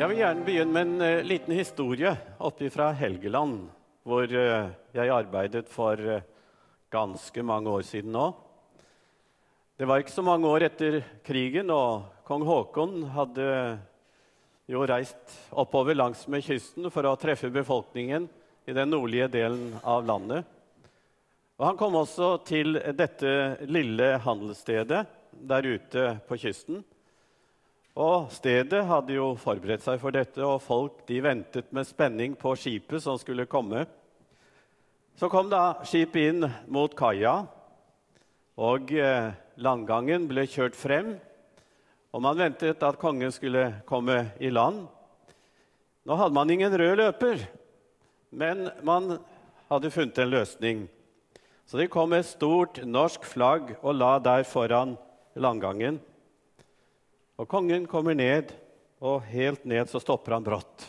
Jeg vil gjerne begynne med en liten historie oppe fra Helgeland, hvor jeg arbeidet for ganske mange år siden nå. Det var ikke så mange år etter krigen, og kong Håkon hadde jo reist oppover langs med kysten for å treffe befolkningen i den nordlige delen av landet. Og han kom også til dette lille handelsstedet der ute på kysten. Og stedet hadde jo forberedt seg for dette, og folk de ventet med spenning på skipet som skulle komme. Så kom da skipet inn mot kaia, og landgangen ble kjørt frem, og man ventet at kongen skulle komme i land. Nå hadde man ingen rød løper, men man hadde funnet en løsning. Så de kom med et stort norsk flagg og la der foran landgangen. Og kongen kommer ned, og helt ned så stopper han brått.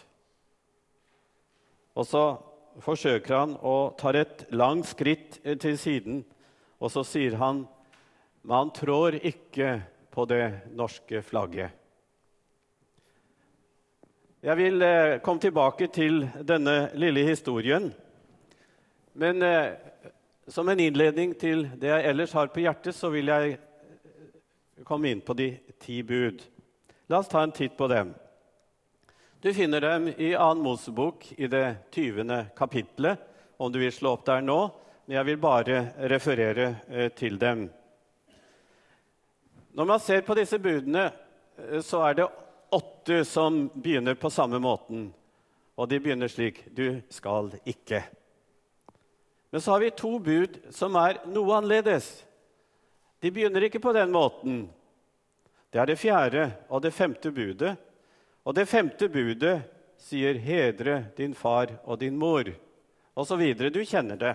Og så forsøker han å ta et langt skritt til siden, og så sier han, man trår ikke på det norske flagget. Jeg vil komme tilbake til denne lille historien, men som en innledning til det jeg ellers har på hjertet, så vil jeg komme inn på de 10 bud. La oss ta en titt på dem. Du finner dem i 2. Mosebok i det 20. kapitlet, om du vil slå opp der nå, men jeg vil bare referere til dem. Når man ser på disse budene, så er det 8 som begynner på samme måten, og de begynner slik, du skal ikke. Men så har vi 2 bud som er noe annerledes. De begynner ikke på den måten. Det er det 4. og det 5. budet. Og det 5. budet sier hedre din far og din mor. Og så videre, du kjenner det.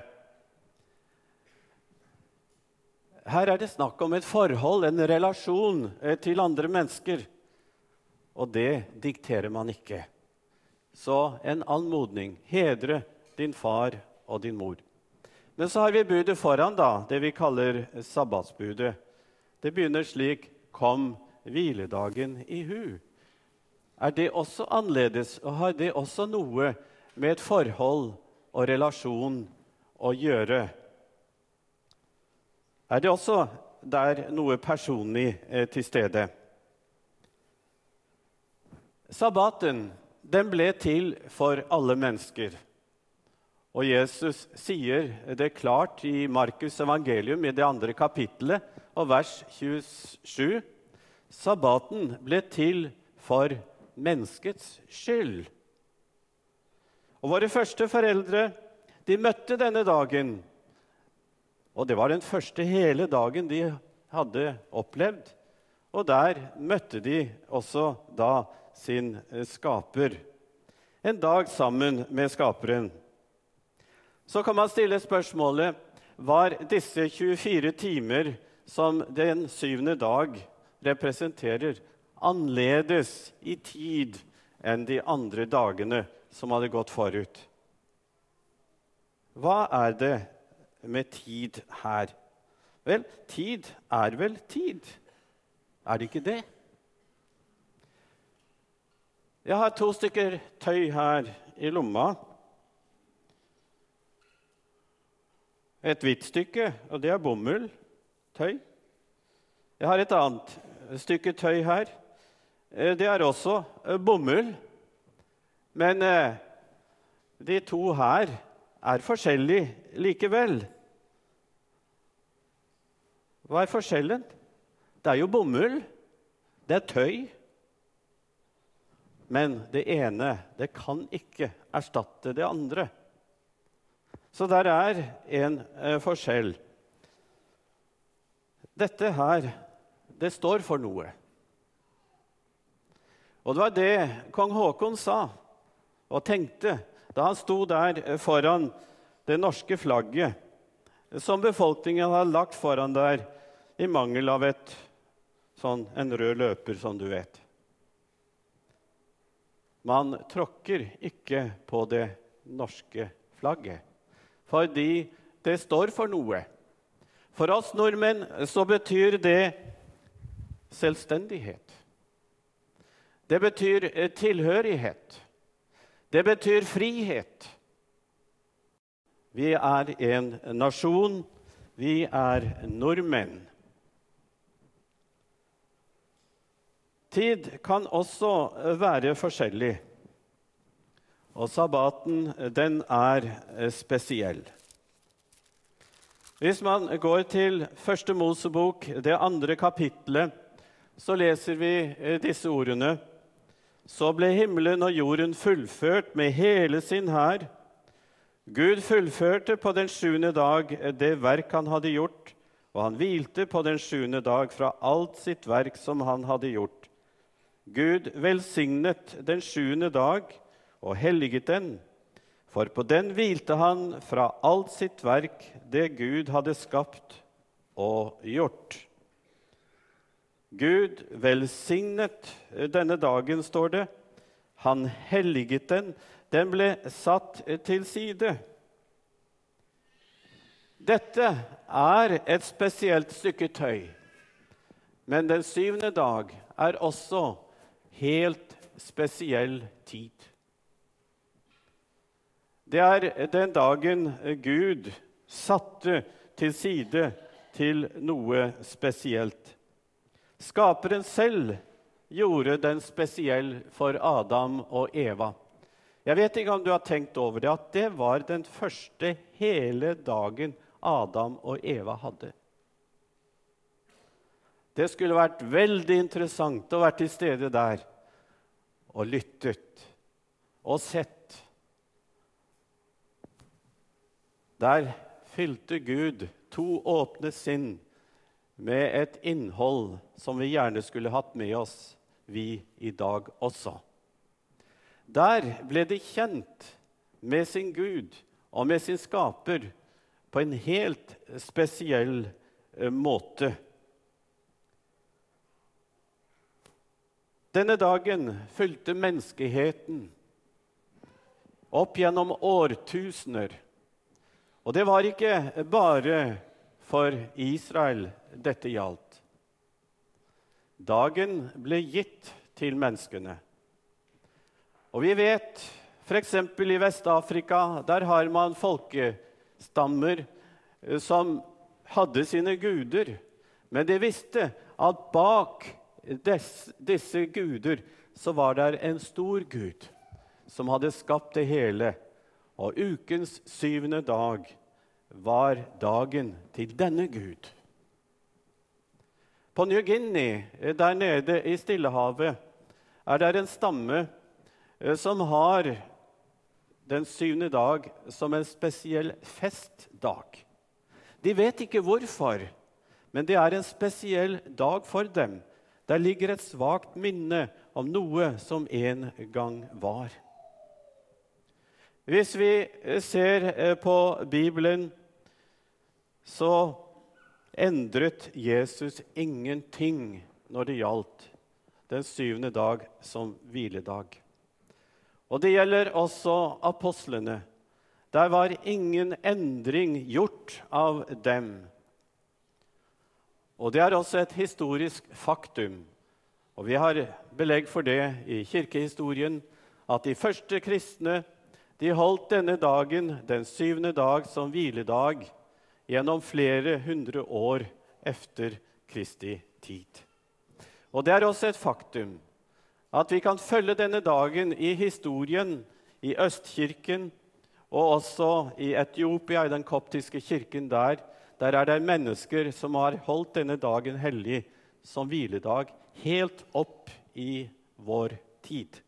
Her er det snakk om et forhold, en relasjon til andre mennesker. Og det dikterer man ikke. Så en anmodning, hedre din far og din mor. Men så har vi budet foran da, det vi kaller sabbatsbudet. Det begynner slik, kom hviledagen i hu. Er det også annerledes, og har det også noe med et forhold og relasjon å gjøre? Er det også der noe personlig til stede? Sabbaten, den ble til for alle mennesker. Og Jesus sier det klart i Markus evangelium i det 2. kapittelet og vers 27. Sabbaten ble til for menneskets skyld. Og våre første foreldre, de møtte denne dagen. Og det var den første hele dagen de hadde opplevd. Og der møtte de også da sin skaper. En dag sammen med skaperen. Så kan man stille spørsmålet, var disse 24 timer som den 7. dag representerer annerledes i tid enn de andre dagene som hadde gått forut? Hva er det med tid her? Vel, tid er vel tid. Er det ikke det? Jeg har 2 stykker tøy her i lomma. Et hvitt stykke, og det er bomull, tøy. Jeg har et annet stykke tøy her. Det er også bomull. Men de 2 her er forskjellige likevel. Hva er forskjellen? Det er jo bomull. Det er tøy. Men det ene, det kan ikke erstatte det andre. Så der er en forskjell. Dette her, det står for noe. Og det var det kong Håkon sa og tenkte da han sto der foran det norske flagget som befolkningen hadde lagt foran der i mangel av en rød løper, som du vet. Man tråkker ikke på det norske flagget. Fordi det står for noe. For oss nordmenn så betyr det selvstendighet. Det betyr tilhørighet. Det betyr frihet. Vi er en nasjon. Vi er nordmenn. Tid kan også være forskjellig. Og sabbaten, den er spesiell. Hvis man går til Første Mosebok, det 2. kapitlet, så leser vi disse ordene. Så ble himmelen og jorden fullført med hele sin hær. Gud fullførte på den 7. dag det verk han hadde gjort, og han hvilte på den 7. dag fra alt sitt verk som han hadde gjort. Gud velsignet den 7. dag og helliget den, for på den hvilte han fra alt sitt verk det Gud hadde skapt og gjort. Gud velsignet denne dagen, står det. Han helliget den. Den ble satt til side. Dette er et spesielt stykke tøy. Men den 7. dag er også helt spesiell tid. Det er den dagen Gud satte til side til noe spesielt. Skaperen selv gjorde den spesiell for Adam og Eva. Jeg vet ikke om du har tenkt over det, at det var den første hele dagen Adam og Eva hadde. Det skulle vært veldig interessant å være til stede der og lyttet og sett. Der fylte Gud 2 åpne sinn med et innhold som vi gjerne skulle hatt med oss, vi i dag også. Der ble de kjent med sin Gud og med sin skaper på en helt spesiell måte. Denne dagen fulgte menneskeheten opp gjennom årtusener. Og det var ikke bare for Israel dette gjaldt. Dagen ble gitt til menneskene. Og vi vet, for eksempel i Vest-Afrika, der har man folkestammer som hadde sine guder. Men de visste at bak disse guder så var det en stor Gud som hadde skapt det hele. Og ukens 7. dag var dagen til denne Gud. På New Guinea, der nede i Stillehavet, er det en stamme som har den 7. dag som en spesiell festdag. De vet ikke hvorfor, men det er en spesiell dag for dem. Der ligger et svagt minne om noe som en gang var. Hvis vi ser på Bibelen, så endret Jesus ingenting når det gjaldt den 7. dag som hviledag. Og det gjelder også apostlene. Der var ingen endring gjort av dem. Og det er også et historisk faktum. Og vi har belegg for det i kirkehistorien, at de første kristne de holdt denne dagen, den 7. dag, som hviledag gjennom flere hundre år efter Kristi tid. Og det er også et faktum at vi kan følge denne dagen i historien, i Østkirken, og også i Etiopia, i den koptiske kirken der. Der er det mennesker som har holdt denne dagen hellig som hviledag, helt opp i vår tid.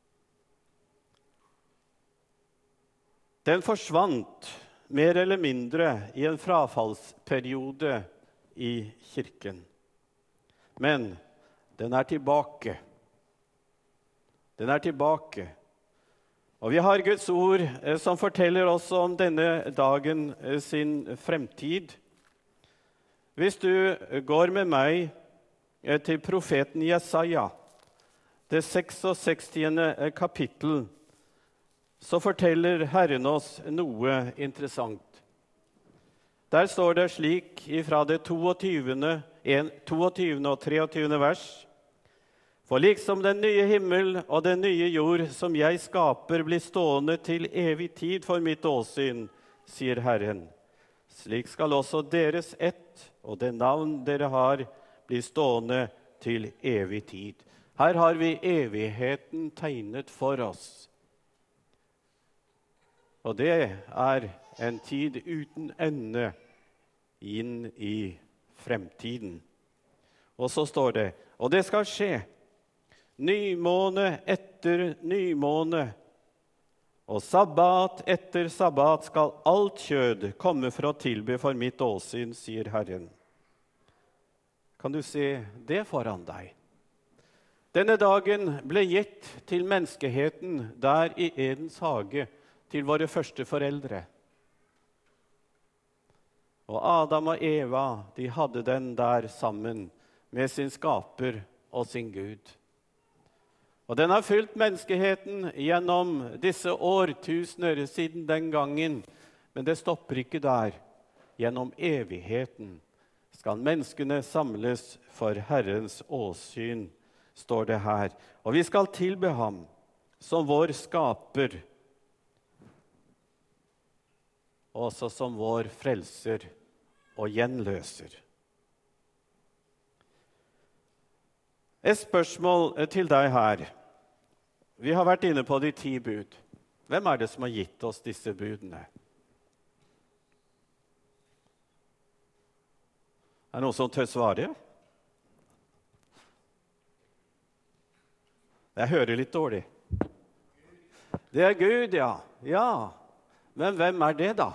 Den forsvant mer eller mindre i en frafallsperiode i kirken. Men den er tilbake. Den er tilbake. Og vi har Guds ord som forteller oss om denne dagen sin fremtid. Hvis du går med meg til profeten Jesaja, det 66. kapittel, så forteller Herren oss noe interessant. Der står det slik fra det 22. og 23. vers. For liksom den nye himmel og den nye jord som jeg skaper blir stående til evig tid for mitt åsyn, sier Herren. Slik skal også deres ett og det navn dere har bli stående til evig tid. Her har vi evigheten tegnet for oss. Og det er en tid uten ende inn i fremtiden. Og så står det, og det skal skje, nymåne etter nymåne, og sabbat etter sabbat skal alt kjød komme for å tilbe for mitt åsyn, sier Herren. Kan du se det foran deg? Denne dagen ble gitt til menneskeheten der i Edens hage, til våre første foreldre. Og Adam og Eva, de hadde den der sammen med sin skaper og sin Gud. Og den har fulgt menneskeheten gjennom disse årtusener siden den gangen, men det stopper ikke der. Gjennom evigheten skal menneskene samles for Herrens åsyn, står det her. Og vi skal tilbe ham som vår skaper, også som vår frelser og gjenløser. Et spørsmål til deg her. Vi har vært inne på de 10 bud. Hvem er det som har gitt oss disse budene? Er det noen som tør svare? Jeg hører litt dårlig. Det er Gud, ja. Ja. Men hvem er det da?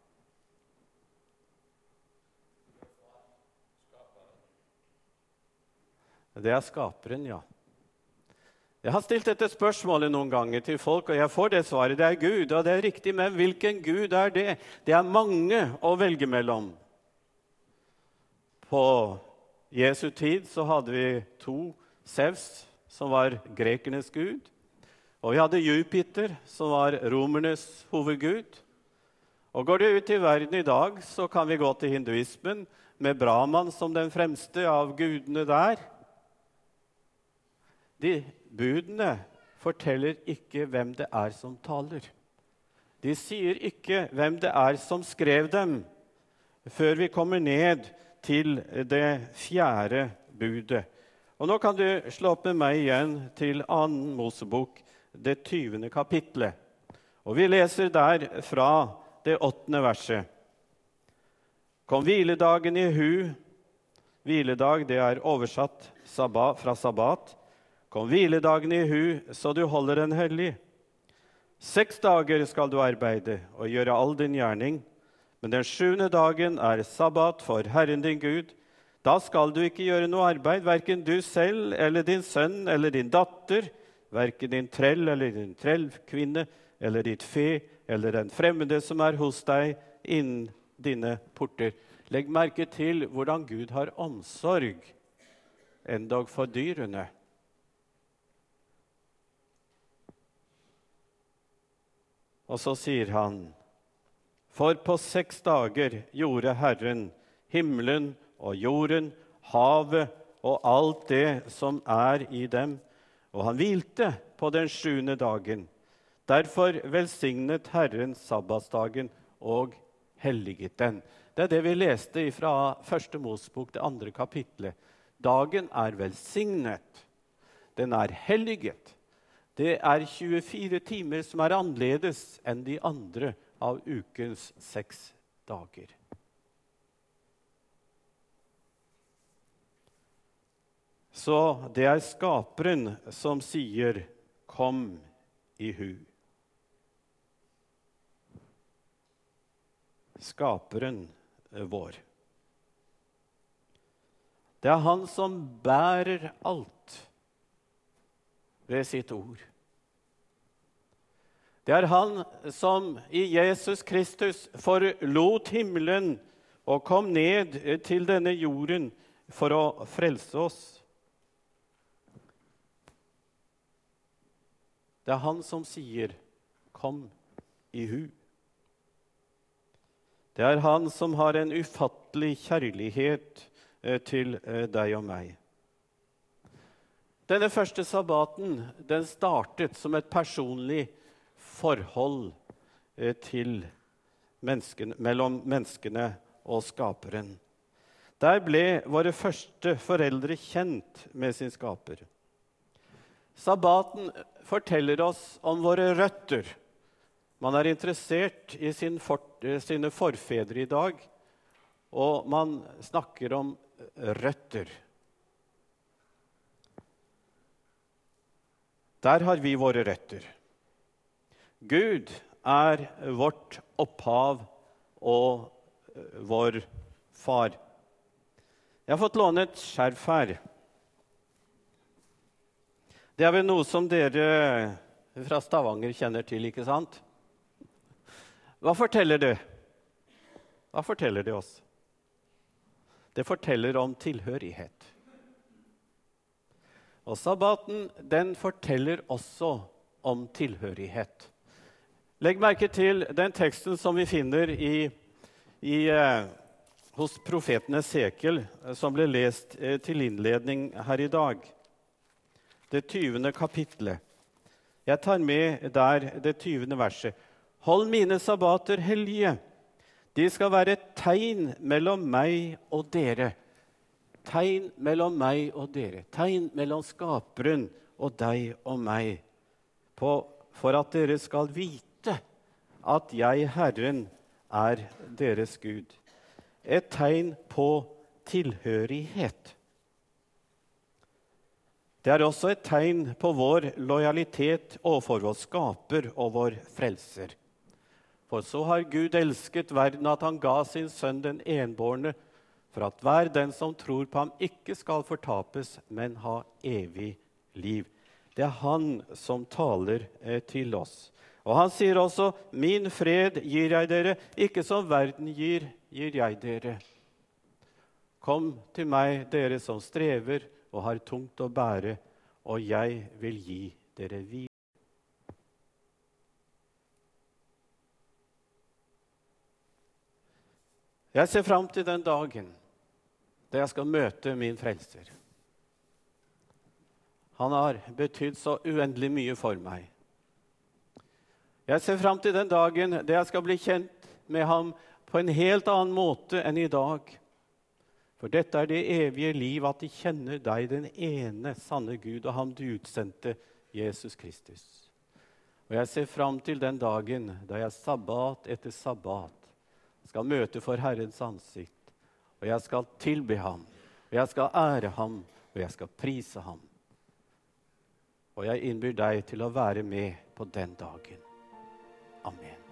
Det er skaperen, ja. Jeg har stilt dette spørsmålet noen ganger til folk, og jeg får det svaret. Det er Gud, og det er riktig, men hvilken Gud er det? Det er mange å velge mellom. På Jesu tid så hadde vi 2, Zeus, som var grekernes gud, og vi hadde Jupiter, som var romernes hovedgud. Og går det ut i verden i dag, så kan vi gå til hinduismen, med Brahman som den fremste av gudene der. De budene forteller ikke hvem det er som taler. De sier ikke hvem det er som skrev dem, før vi kommer ned til det 4. budet. Og nå kan du slå opp med meg igjen til 2. Mosebok, det 20. kapitlet. Og vi leser der fra det 8. verset. Kom hviledagen i hu. Hviledag, det er oversatt fra sabbat. Kom hviledagen i hu, så du holder den hellig. 6 dager skal du arbeide og gjøre all din gjerning. Men den 7. dagen er sabbat for Herren din Gud. Da skal du ikke gjøre noe arbeid, hverken du selv eller din sønn eller din datter, hverken din trell eller din trellkvinne, eller ditt fe, eller den fremmede som er hos deg innen dine porter. Legg merke til hvordan Gud har omsorg, endog for dyrene. Og så sier han, for på 6 dager gjorde Herren himmelen og jorden, havet og alt det som er i dem, og han hvilte på den 7. dagen. Derfor velsignet Herren sabbatsdagen og helliget den. Det er det vi leste fra 1. Mosebok, det 2. kapitlet. Dagen er velsignet. Den er helliget. Det er 24 timer som er annerledes enn de andre av ukens 6 dager. Så det er skaperen som sier, kom i hu. Skaperen vår. Det er han som bærer alt ved sitt ord. Det er han som i Jesus Kristus forlot himmelen og kom ned til denne jorden for å frelse oss. Det er han som sier, kom i hu. Det er han som har en ufattelig kjærlighet til deg og meg. Denne første sabbaten, den startet som et personlig forhold mellom menneskene og skaperen. Der ble våre første foreldre kjent med sin skaper. Sabbaten forteller oss om våre røtter. Man er interessert i sine forfedre i dag, og man snakker om røtter. Der har vi våre røtter. Gud er vårt opphav og vår far. Jeg har fått låne et skjerf her. Det er vel noe som dere fra Stavanger kjenner til, ikke sant? Hva forteller det? Hva forteller det oss? Det forteller om tilhørighet. Og sabbaten, den forteller også om tilhørighet. Legg merke til den teksten som vi finner hos profeten Esekiel, som ble lest til innledning her i dag. Det 20. kapitlet. Jeg tar med der det 20. verset. Hold mine sabbater hellige. De skal være et tegn mellom meg og dere. Tegn mellom meg og dere. Tegn mellom skaperen og deg og meg. For at dere skal vite at jeg, Herren, er deres Gud. Et tegn på tilhørighet. Det er også et tegn på vår lojalitet overfor vår skaper og vår frelser. For så har Gud elsket verden at han ga sin sønn den enbårne, for at hver den som tror på ham ikke skal fortapes, men ha evig liv. Det er han som taler til oss. Og han sier også, min fred gir jeg dere, ikke som verden gir jeg dere. Kom til meg, dere som strever og har tungt å bære, og jeg vil gi dere hvile. Jeg ser fram til den dagen da jeg skal møte min frelser. Han har betydd så uendelig mye for meg. Jeg ser fram til den dagen da jeg skal bli kjent med ham på en helt annen måte enn i dag. For dette er det evige liv, at de kjenner deg, den ene sanne Gud, og ham du utsendte, Jesus Kristus. Og jeg ser fram til den dagen da jeg sabbat etter sabbat skal møte for Herrens ansikt, og jeg skal tilbe ham, og jeg skal ære ham, og jeg skal prise ham. Og jeg innbyr deg til å være med på den dagen. Amen.